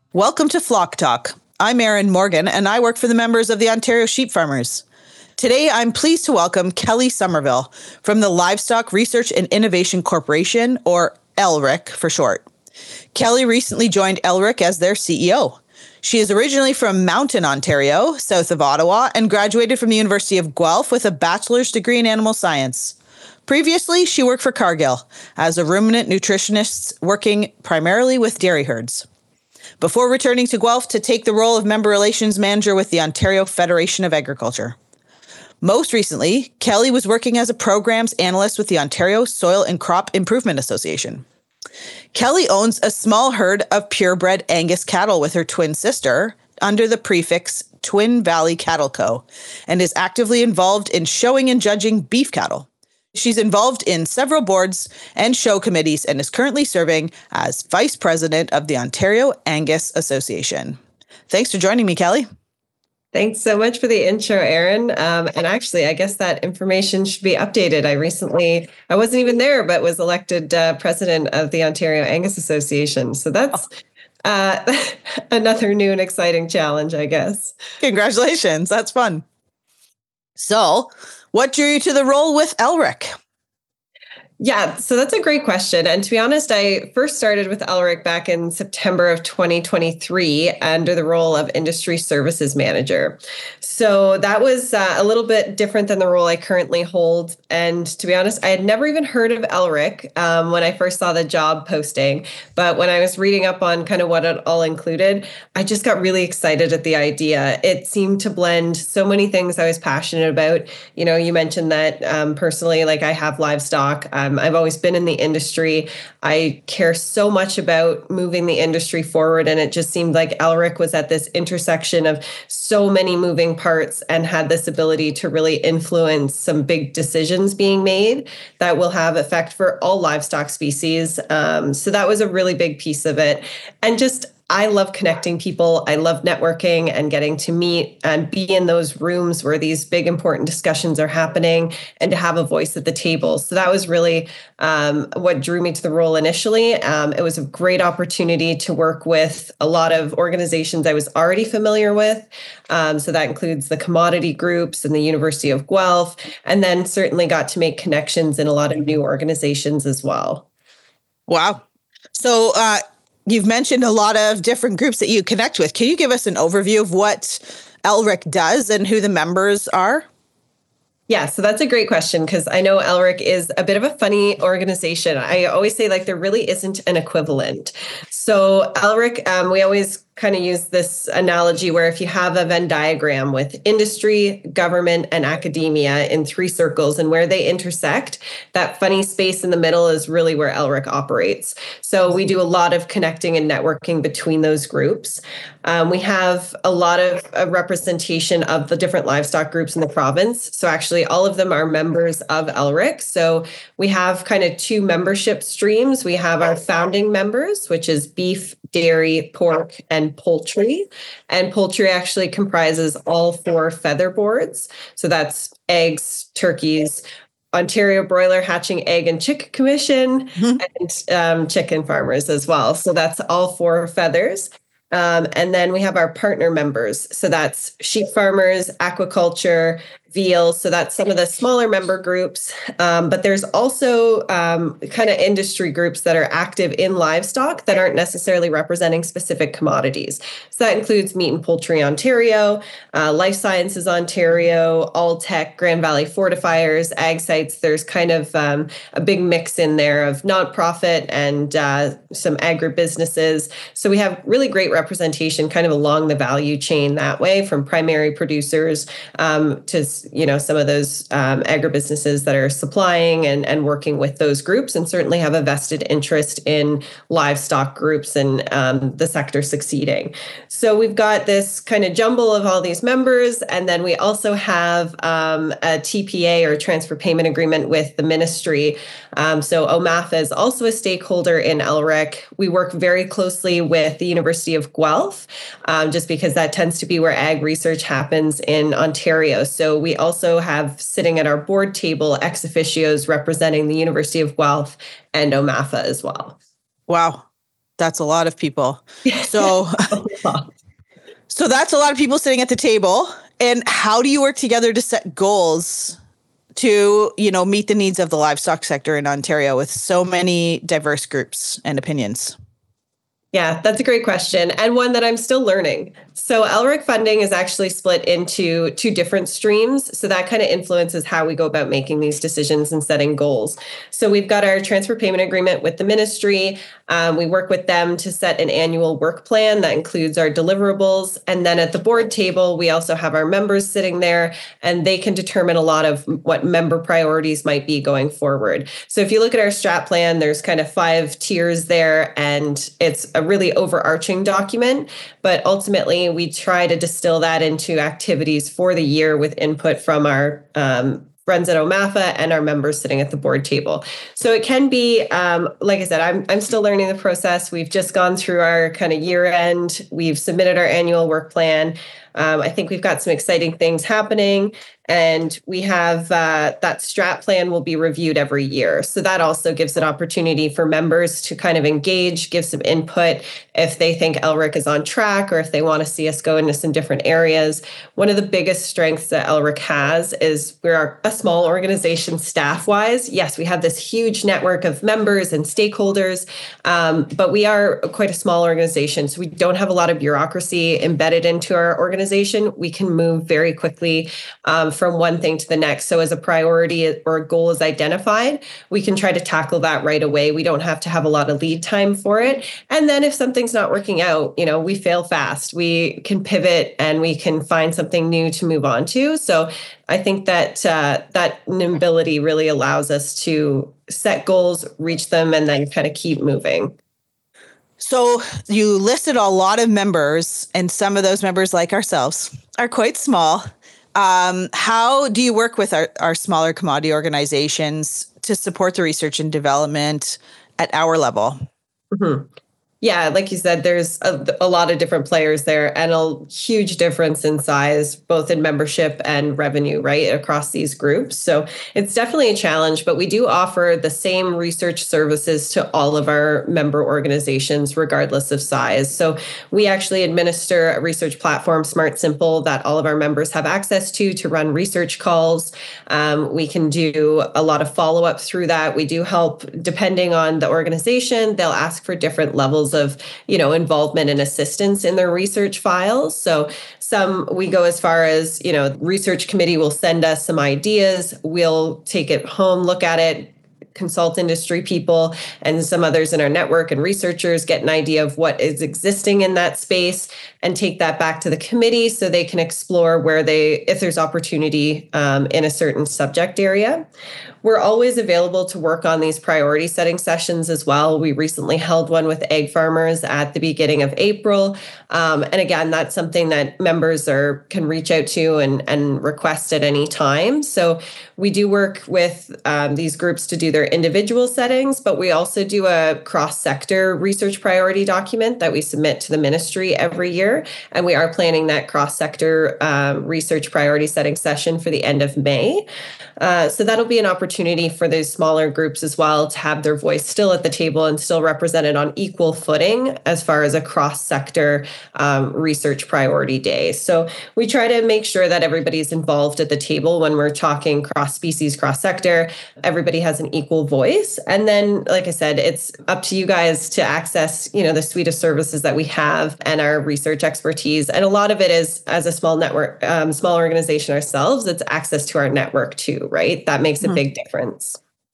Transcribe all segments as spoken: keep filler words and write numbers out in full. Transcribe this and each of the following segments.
Welcome to Flock Talk. I'm Erin Morgan, and I work for the members of the Ontario Sheep Farmers. Today, I'm pleased to welcome Kelly Somerville from the Livestock Research and Innovation Corporation, or L R I C for short. Kelly recently joined L R I C as their C E O. She is originally from Mountain, Ontario, south of Ottawa, and graduated from the University of Guelph with a bachelor's degree in animal science. Previously, she worked for Cargill as a ruminant nutritionist working primarily with dairy herds, before returning to Guelph to take the role of member relations manager with the Ontario Federation of Agriculture. Most recently, Kelly was working as a programs analyst with the Ontario Soil and Crop Improvement Association. Kelly owns a small herd of purebred Angus cattle with her twin sister under the prefix Twin Valley Cattle Co. and is actively involved in showing and judging beef cattle. She's involved in several boards and show committees and is currently serving as vice president of the Ontario Angus Association. Thanks for joining me, Kelly. Thanks so much for the intro, Erin. Um, and actually, I guess that information should be updated. I recently, I wasn't even there, but was elected uh, president of the Ontario Angus Association. So that's uh, another new and exciting challenge, I guess. Congratulations. That's fun. So, what drew you to the role with L R I C? Yeah, so that's a great question. And to be honest, I first started with L R I C back in September of twenty twenty-three under the role of Industry Services Manager. So that was uh, a little bit different than the role I currently hold. And to be honest, I had never even heard of L R I C um, when I first saw the job posting. But when I was reading up on kind of what it all included, I just got really excited at the idea. It seemed to blend so many things I was passionate about. You know, you mentioned that um, personally, like I have livestock. Um, I've always been in the industry. I care so much about moving the industry forward. And it just seemed like L R I C was at this intersection of so many moving parts and had this ability to really influence some big decisions being made that will have effect for all livestock species. Um, so that was a really big piece of it. And just I love connecting people. I love networking and getting to meet and be in those rooms where these big, important discussions are happening and to have a voice at the table. So that was really um, what drew me to the role initially. Um, it was a great opportunity to work with a lot of organizations I was already familiar with. Um, so that includes the commodity groups and the University of Guelph, and then certainly got to make connections in a lot of new organizations as well. Wow. So, uh, You've mentioned a lot of different groups that you connect with. Can you give us an overview of what L R I C does and who the members are? Yeah, so that's a great question because I know L R I C is a bit of a funny organization. I always say like there really isn't an equivalent. So L R I C, um, we always kind of use this analogy where if you have a Venn diagram with industry, government, and academia in three circles and where they intersect, that funny space in the middle is really where L R I C operates. So we do a lot of connecting and networking between those groups. Um, we have a lot of a representation of the different livestock groups in the province. So actually all of them are members of L R I C. So we have kind of two membership streams. We have our founding members, which is beef, dairy, pork, and poultry. And poultry actually comprises all four feather boards. So that's eggs, turkeys, Ontario Broiler Hatching Egg and Chick Commission, mm-hmm. and um, chicken farmers as well. So that's all four feathers. Um, and then we have our partner members. So that's sheep farmers, aquaculture, veal. So that's some of the smaller member groups. Um, but there's also um, kind of industry groups that are active in livestock that aren't necessarily representing specific commodities. So that includes Meat and Poultry Ontario, uh, Life Sciences Ontario, Alltech, Grand Valley Fortifiers, Ag Sites. There's kind of um, a big mix in there of nonprofit and uh, some agribusinesses. So we have really great representation kind of along the value chain that way, from primary producers um, to you know, some of those um, agribusinesses that are supplying and, and working with those groups, and certainly have a vested interest in livestock groups and um, the sector succeeding. So we've got this kind of jumble of all these members. And then we also have um, a T P A, or transfer payment agreement, with the ministry. Um, so O M A F A is also a stakeholder in L R I C. We work very closely with the University of Guelph, um, just because that tends to be where ag research happens in Ontario. So we also have sitting at our board table ex officios representing the University of Guelph and O M A F A as well. Wow. That's a lot of people. So, so that's a lot of people sitting at the table. And how do you work together to set goals to, you know, meet the needs of the livestock sector in Ontario with so many diverse groups and opinions? Yeah, that's a great question, and one that I'm still learning. So L R I C funding is actually split into two different streams. So that kind of influences how we go about making these decisions and setting goals. So we've got our transfer payment agreement with the ministry. Um, we work with them to set an annual work plan that includes our deliverables. And then at the board table, we also have our members sitting there, and they can determine a lot of what member priorities might be going forward. So if you look at our strat plan, there's kind of five tiers there, and it's a really overarching document. But ultimately, we try to distill that into activities for the year with input from our um, friends at O M A F A and our members sitting at the board table. So it can be, um, like I said, I'm I'm still learning the process. We've just gone through our kind of year end. We've submitted our annual work plan. Um, I think we've got some exciting things happening, and we have uh, that strat plan will be reviewed every year. So that also gives an opportunity for members to kind of engage, give some input if they think L R I C is on track or if they want to see us go into some different areas. One of the biggest strengths that L R I C has is we're a small organization staff-wise. Yes, we have this huge network of members and stakeholders, um, but we are quite a small organization, so we don't have a lot of bureaucracy embedded into our organization. We can move very quickly um, from one thing to the next. So as a priority or a goal is identified, we can try to tackle that right away. We don't have to have a lot of lead time for it. And then if something's not working out, you know, we fail fast. We can pivot and we can find something new to move on to. So I think that uh, that nimbility really allows us to set goals, reach them, and then kind of keep moving. So you listed a lot of members, and some of those members, like ourselves, are quite small. Um, how do you work with our, our smaller commodity organizations to support the research and development at our level? Mm-hmm. Yeah, like you said, there's a, a lot of different players there and a huge difference in size, both in membership and revenue, right, across these groups. So it's definitely a challenge, but we do offer the same research services to all of our member organizations, regardless of size. So we actually administer a research platform, Smart Simple, that all of our members have access to to run research calls. Um, we can do a lot of follow-up through that. We do help, depending on the organization, they'll ask for different levels of, you know, involvement and assistance in their research files. So some we go as far as, you know, the research committee will send us some ideas. We'll take it home, look at it, consult industry people and some others in our network and researchers, get an idea of what is existing in that space and take that back to the committee so they can explore where they, if there's opportunity um, in a certain subject area. We're always available to work on these priority setting sessions as well. We recently held one with egg farmers at the beginning of April. Um, and again, that's something that members are can reach out to and, and request at any time. So we do work with um, these groups to do their individual settings, but we also do a cross-sector research priority document that we submit to the ministry every year. And we are planning that cross-sector um, research priority setting session for the end of May. Uh, so that'll be an opportunity for those smaller groups as well to have their voice still at the table and still represented on equal footing as far as a cross-sector um, research priority day. So we try to make sure that everybody's involved at the table when we're talking cross-species, cross-sector. Everybody has an equal voice. And then, like I said, it's up to you guys to access, you know, the suite of services that we have and our research expertise. And a lot of it is, as a small network, um, small organization ourselves, it's access to our network too, right? That makes a mm-hmm. big difference.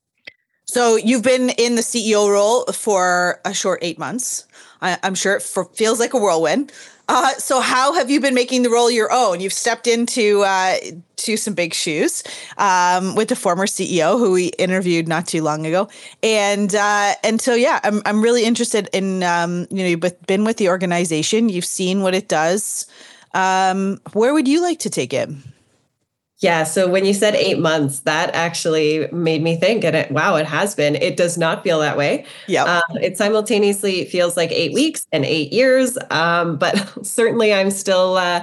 So you've been in the C E O role for a short eight months. I, I'm sure it for, feels like a whirlwind. Uh, so how have you been making the role your own? You've stepped into uh, to some big shoes um, with the former C E O who we interviewed not too long ago, and uh, and so yeah, I'm I'm really interested in um, you know you've been with the organization, you've seen what it does. Um, where would you like to take it? Yeah. So when you said eight months, that actually made me think, and it, wow, it has been. It does not feel that way. Yeah. Uh, it simultaneously feels like eight weeks and eight years. Um, but certainly I'm still, uh, still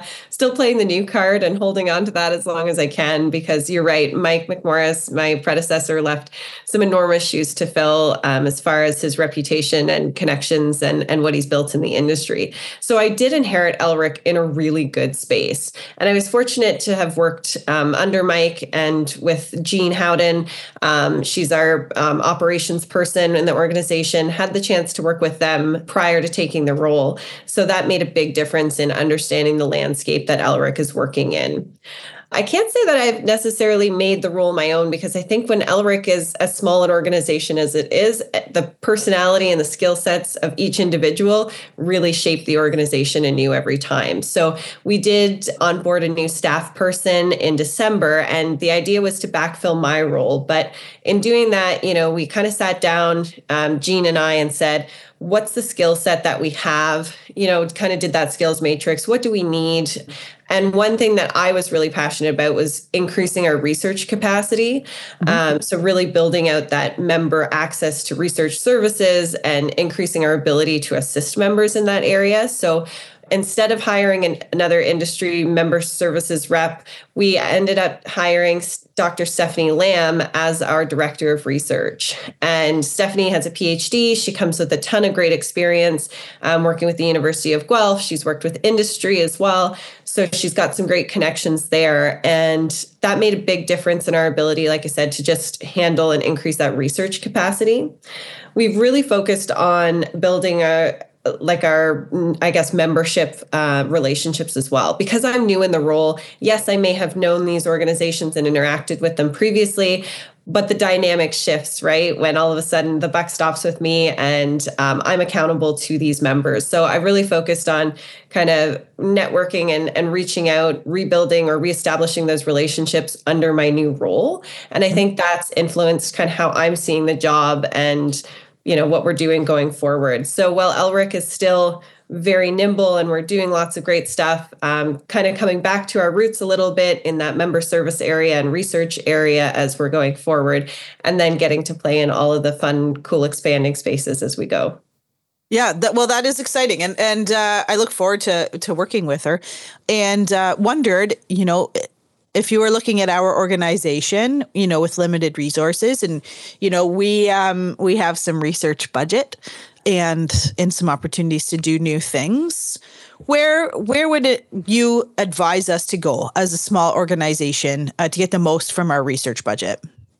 still playing the new card and holding on to that as long as I can, because you're right. Mike McMorris, my predecessor, left some enormous shoes to fill um, as far as his reputation and connections and, and what he's built in the industry. So I did inherit Elric in a really good space. And I was fortunate to have worked um, under Mike and with Jean Howden. Um, she's our um, operations person in the organization, had the chance to work with them prior to taking the role. So that made a big difference in understanding the landscape that Elric is working in. I can't say that I've necessarily made the role my own, because I think when Elric is as small an organization as it is, the personality and the skill sets of each individual really shape the organization anew every time. So we did onboard a new staff person in December, and the idea was to backfill my role. But in doing that, you know, we kind of sat down, um, Jean and I, and said, what's the skill set that we have? You know, kind of did that skills matrix. What do we need? And one thing that I was really passionate about was increasing our research capacity. Mm-hmm. Um, so really building out that member access to research services and increasing our ability to assist members in that area. So instead of hiring an, another industry member services rep, we ended up hiring Doctor Stephanie Lamb as our director of research. And Stephanie has a P H D. She comes with a ton of great experience um, working with the University of Guelph. She's worked with industry as well. So she's got some great connections there. And that made a big difference in our ability, like I said, to just handle and increase that research capacity. We've really focused on building a like our, I guess, membership uh, relationships as well. Because I'm new in the role, yes, I may have known these organizations and interacted with them previously, but the dynamic shifts, right? When all of a sudden the buck stops with me and um, I'm accountable to these members. So I really focused on kind of networking and, and reaching out, rebuilding or reestablishing those relationships under my new role. And I think that's influenced kind of how I'm seeing the job and you know, what we're doing going forward. So while Elric is still very nimble and we're doing lots of great stuff, um, kind of coming back to our roots a little bit in that member service area and research area as we're going forward, and then getting to play in all of the fun, cool, expanding spaces as we go. Yeah, that, well, that is exciting. And and uh, I look forward to, to working with her, and uh, wondered, you know, if you were looking at our organization, you know, with limited resources, and, you know, we um, we have some research budget and and some opportunities to do new things. Where where would it you advise us to go as a small organization uh, to get the most from our research budget?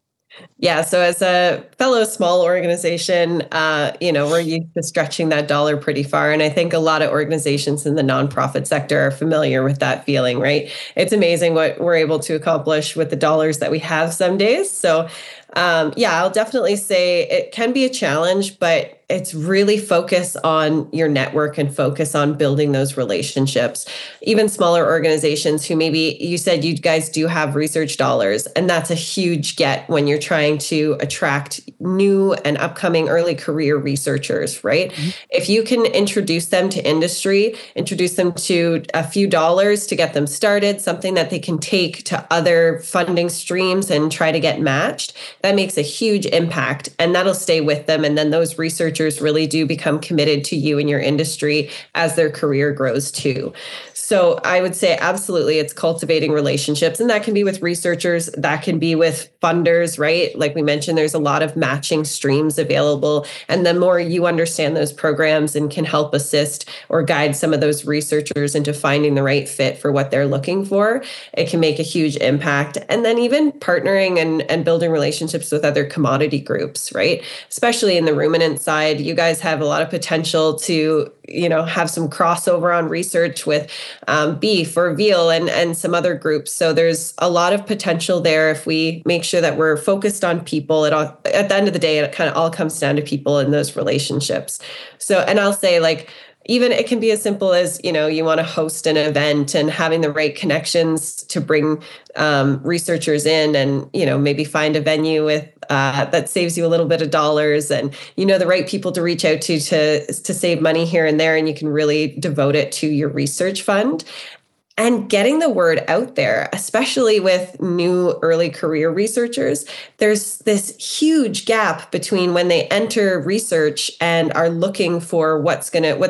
Yeah. So as a fellow small organization, uh, you know, we're used to stretching that dollar pretty far. And I think a lot of organizations in the nonprofit sector are familiar with that feeling, right? It's amazing what we're able to accomplish with the dollars that we have some days. So um, yeah, I'll definitely say it can be a challenge, but it's really focus on your network and focus on building those relationships. Even smaller organizations who maybe you said you guys do have research dollars, and that's a huge get when you're trying to attract new and upcoming early career researchers, right? Mm-hmm. If you can introduce them to industry, introduce them to a few dollars to get them started, something that they can take to other funding streams and try to get matched, that makes a huge impact, and that'll stay with them. And then those researchers really do become committed to you and your industry as their career grows too. So I would say absolutely it's cultivating relationships, and that can be with researchers, that can be with funders, right? Like we mentioned, there's a lot of matching streams available. And the more you understand those programs and can help assist or guide some of those researchers into finding the right fit for what they're looking for, it can make a huge impact. And then even partnering and, and building relationships with other commodity groups, right? Especially in the ruminant side, you guys have a lot of potential to, you know, have some crossover on research with um, beef or veal and, and some other groups. So there's a lot of potential there if we make sure that we're focused on people. It all, at the end of the day, it kind of all comes down to people and those relationships. So, and I'll say like, even it can be as simple as, you know, you want to host an event and having the right connections to bring um, researchers in and, you know, maybe find a venue with uh, that saves you a little bit of dollars and, you know, the right people to reach out to, to, to save money here and there. And you can really devote it to your research fund. And getting the word out there, especially with new early career researchers, there's this huge gap between when they enter research and are looking for what's going to, what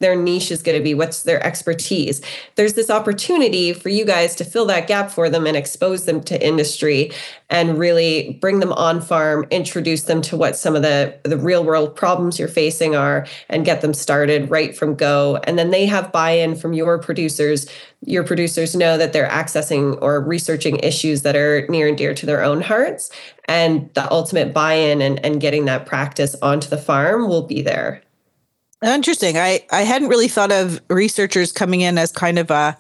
their niche is going to be, what's their expertise. There's this opportunity for you guys to fill that gap for them and expose them to industry and really bring them on farm, introduce them to what some of the, the real world problems you're facing are, and get them started right from go. And then they have buy-in from your producers. Your producers know that they're accessing or researching issues that are near and dear to their own hearts. And the ultimate buy-in and, and getting that practice onto the farm will be there. Interesting. I, I hadn't really thought of researchers coming in as kind of a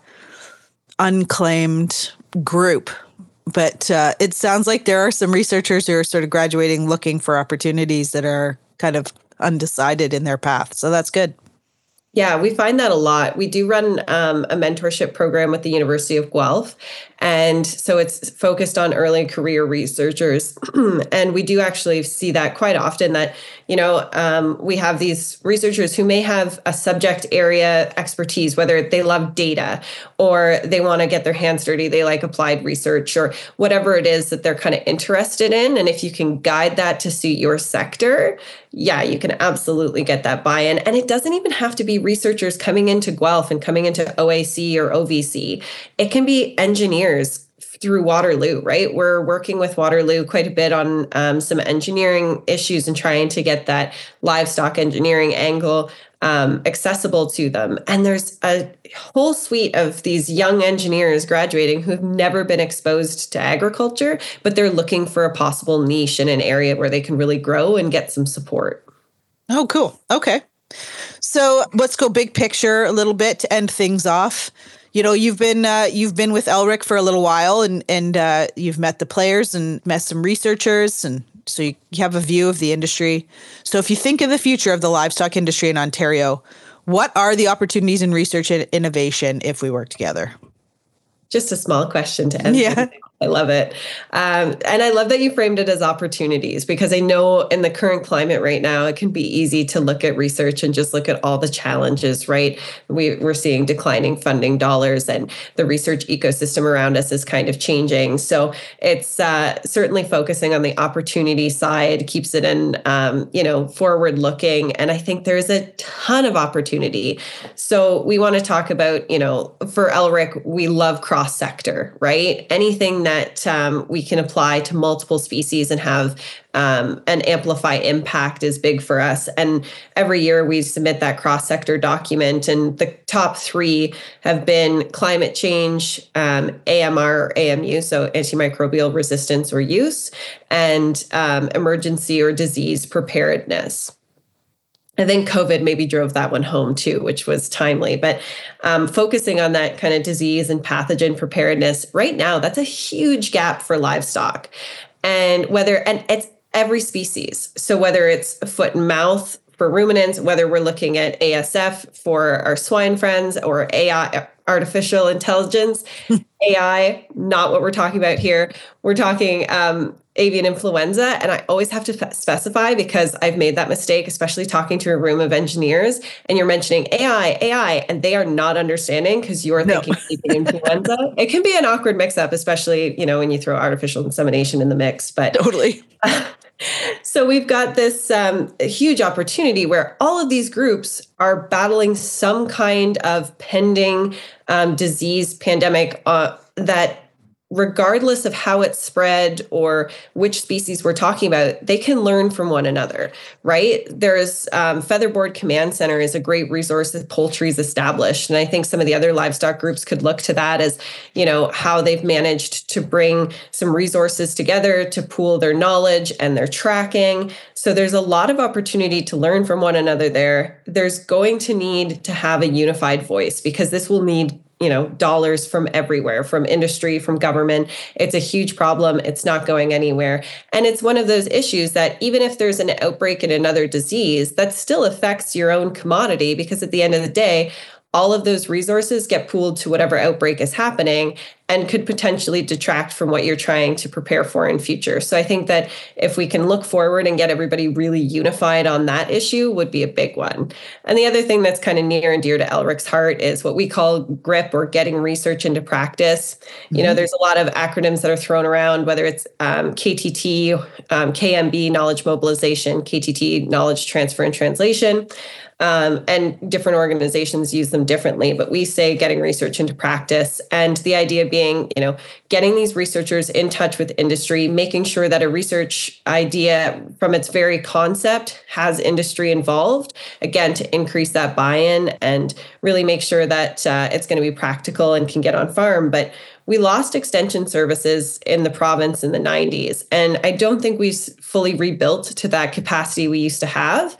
unclaimed group, but uh, it sounds like there are some researchers who are sort of graduating looking for opportunities that are kind of undecided in their path. So that's good. Yeah, we find that a lot. We do run um, a mentorship program with the University of Guelph. And so it's focused on early career researchers. And we do actually see that quite often that, you know, um, we have these researchers who may have a subject area expertise, whether they love data or they want to get their hands dirty, they like applied research or whatever it is that they're kind of interested in. And if you can guide that to suit your sector, yeah, you can absolutely get that buy-in. And it doesn't even have to be researchers coming into Guelph and coming into O A C or O V C. It can be engineers through Waterloo, right? We're working with Waterloo quite a bit on um, some engineering issues and trying to get that livestock engineering angle um, accessible to them. And there's a whole suite of these young engineers graduating who've never been exposed to agriculture, but they're looking for a possible niche in an area where they can really grow and get some support. Oh, cool. Okay. So let's go big picture a little bit to end things off. You know, you've been uh, you've been with L R I C for a little while, and and uh, you've met the players and met some researchers, and so you, you have a view of the industry. So if you think of the future of the livestock industry in Ontario, what are the opportunities in research and innovation if we work together? Just a small question to end. Yeah. I love it. Um, and I love that you framed it as opportunities, because I know in the current climate right now, it can be easy to look at research and just look at all the challenges, right? We, we're seeing declining funding dollars and the research ecosystem around us is kind of changing. So it's uh, certainly focusing on the opportunity side, keeps it in, um, you know, forward looking. And I think there's a ton of opportunity. So we want to talk about, you know, for L R I C, we love cross sector, right? Anything that that um, we can apply to multiple species and have um, an amplify impact is big for us. And every year we submit that cross-sector document, and the top three have been climate change, um, A M R or A M U, so antimicrobial resistance or use, and um, emergency or disease preparedness. I think COVID maybe drove that one home too, which was timely. But um, focusing on that kind of disease and pathogen preparedness right now, that's a huge gap for livestock. And whether, and it's every species. So whether it's foot and mouth for ruminants, whether we're looking at A S F for our swine friends or A I, artificial intelligence, A I, not what we're talking about here. We're talking um, avian influenza. And I always have to f- specify, because I've made that mistake, especially talking to a room of engineers, and you're mentioning A I, A I, and they are not understanding because you're No. thinking avian influenza. It can be an awkward mix up, especially, you know, when you throw artificial insemination in the mix, but Totally. So we've got this um, huge opportunity where all of these groups are battling some kind of pending um, disease pandemic uh, that, regardless of how it's spread or which species we're talking about, they can learn from one another, right? There's um, Featherboard Command Center is a great resource that poultry's established. And I think some of the other livestock groups could look to that as, you know, how they've managed to bring some resources together to pool their knowledge and their tracking. So there's a lot of opportunity to learn from one another there. There's going to need to have a unified voice, because this will need you know, dollars from everywhere, from industry, from government. It's a huge problem. It's not going anywhere. And it's one of those issues that even if there's an outbreak in another disease, that still affects your own commodity, because at the end of the day, all of those resources get pooled to whatever outbreak is happening. and could potentially detract from what you're trying to prepare for in future. So I think that if we can look forward and get everybody really unified on that issue would be a big one. And the other thing that's kind of near and dear to Elric's heart is what we call GRIP, or getting research into practice. Mm-hmm. You know, there's a lot of acronyms that are thrown around, whether it's um, K T T, um, K M B, knowledge mobilization, K T T, knowledge transfer and translation. Um, and different organizations use them differently, but we say getting research into practice. And the idea being, you know, getting these researchers in touch with industry, making sure that a research idea from its very concept has industry involved, again, to increase that buy-in and really make sure that uh, it's going to be practical and can get on farm. But we lost extension services in the province in the nineties, and I don't think we've fully rebuilt to that capacity we used to have.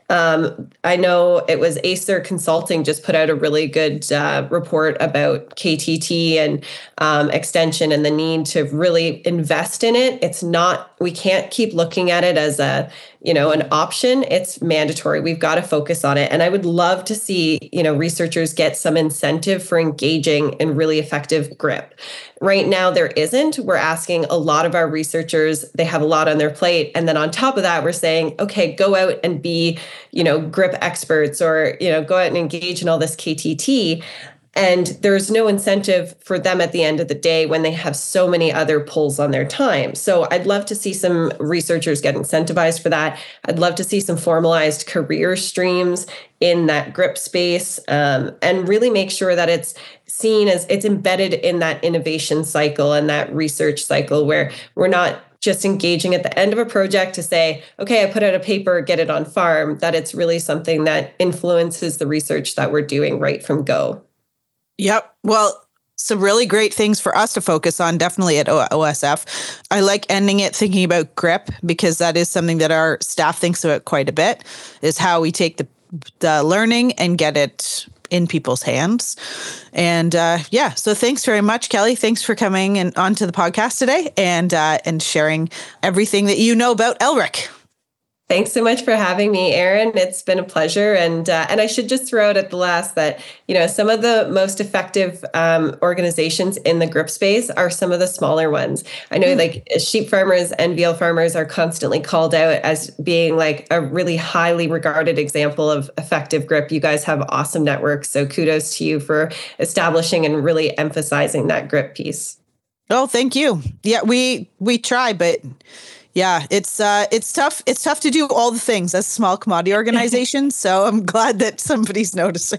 Um, I know it was Acer Consulting just put out a really good uh, report about K T T and um, extension and the need to really invest in it. It's not, we can't keep looking at it as a, you know, an option. It's mandatory. We've got to focus on it. And I would love to see, you know, researchers get some incentive for engaging in really effective GRIP. Right now, there isn't. We're asking a lot of our researchers, they have a lot on their plate. And then on top of that, we're saying, okay, go out and be, you know, GRIP experts, or, you know, go out and engage in all this K T T. And there's no incentive for them at the end of the day when they have so many other pulls on their time. So I'd love to see some researchers get incentivized for that. I'd love to see some formalized career streams in that GRIP space, um, and really make sure that it's seen as it's embedded in that innovation cycle and that research cycle, where we're not just engaging at the end of a project to say, okay, I put out a paper, get it on farm, that it's really something that influences the research that we're doing right from go. Yep. Well, some really great things for us to focus on, definitely at O S F. I like ending it thinking about GRIP, because that is something that our staff thinks about quite a bit, is how we take the, the learning and get it in people's hands. And uh, yeah, so thanks very much, Kelly. Thanks for coming and onto the podcast today and uh, and sharing everything that you know about Elric. Thanks so much for having me, Erin. It's been a pleasure. And uh, and I should just throw out at the last that, you know, some of the most effective um, organizations in the GRIP space are some of the smaller ones. I know mm. like sheep farmers and veal farmers are constantly called out as being like a really highly regarded example of effective GRIP. You guys have awesome networks. So kudos to you for establishing and really emphasizing that GRIP piece. Oh, thank you. Yeah, we we try, but yeah, it's uh, it's tough. It's tough to do all the things as a small commodity organization. So I'm glad that somebody's noticing.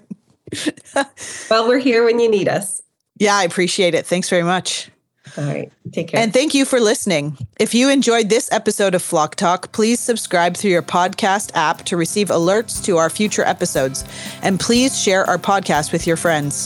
Well, we're here when you need us. Yeah, I appreciate it. Thanks very much. All right. Take care. And thank you for listening. If you enjoyed this episode of Flock Talk, please subscribe through your podcast app to receive alerts to our future episodes. And please share our podcast with your friends.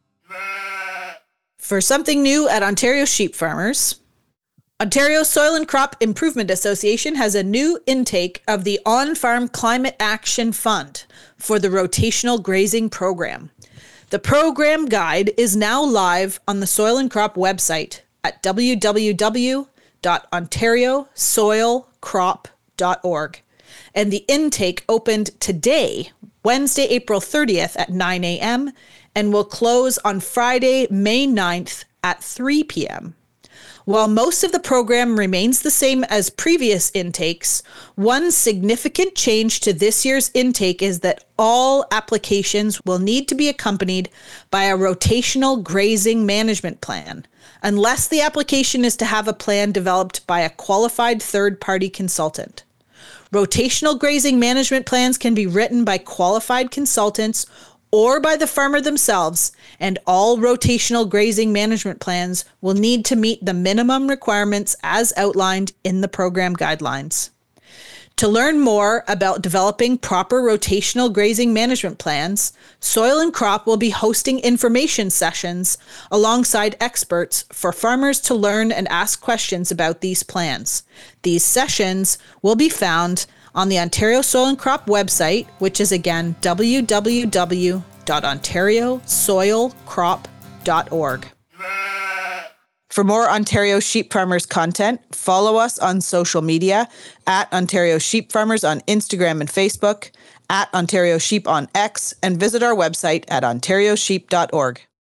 For something new at Ontario Sheep Farmers, Ontario Soil and Crop Improvement Association has a new intake of the On-Farm Climate Action Fund for the rotational grazing program. The program guide is now live on the Soil and Crop website at w w w dot ontario soil crop dot org. And the intake opened today, Wednesday, April thirtieth at nine a.m. and will close on Friday, May ninth at three p.m. While most of the program remains the same as previous intakes, one significant change to this year's intake is that all applications will need to be accompanied by a rotational grazing management plan, unless the application is to have a plan developed by a qualified third-party consultant. Rotational grazing management plans can be written by qualified consultants or by the farmer themselves, and all rotational grazing management plans will need to meet the minimum requirements as outlined in the program guidelines. To learn more about developing proper rotational grazing management plans, Soil and Crop will be hosting information sessions alongside experts for farmers to learn and ask questions about these plans. These sessions will be found on the Ontario Soil and Crop website, which is again w w w dot ontario soil crop dot org. For more Ontario Sheep Farmers content, follow us on social media at Ontario Sheep Farmers on Instagram and Facebook, at Ontario Sheep on X, and visit our website at ontario sheep dot org.